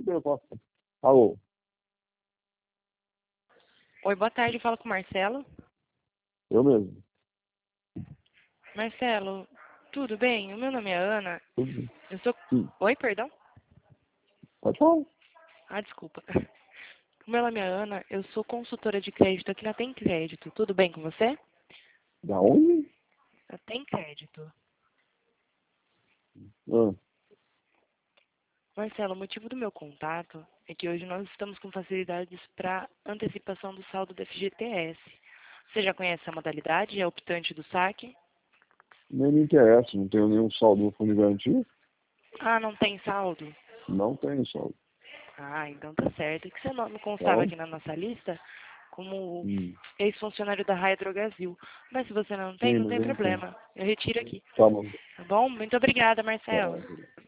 eu posso. Alô? Oi, boa tarde, falo com o Marcelo. Eu mesmo. Marcelo, tudo bem? O meu nome é Ana. Tudo bem. Eu sou... Sim. Oi, perdão? Pode falar. Ah, desculpa. O meu nome é Ana, eu sou consultora de crédito aqui na Tem Crédito. Tudo bem com você? Da onde? Na Tem Crédito. Ah, Marcelo, o motivo do meu contato é que hoje nós estamos com facilidades para antecipação do saldo do FGTS. Você já conhece a modalidade? É optante do saque? nem me interessa, não tenho nenhum saldo no fundo de garantia. Ah, não tem saldo? Não tenho saldo. Ah, então tá certo. É que seu nome constava Então, aqui na nossa lista como hum, ex-funcionário da Raia Drogasil. Mas se você sim, não mas tem eu não tenho. problema. Eu retiro aqui. Tá bom. Tá bom? Muito obrigada, Marcelo. Tá.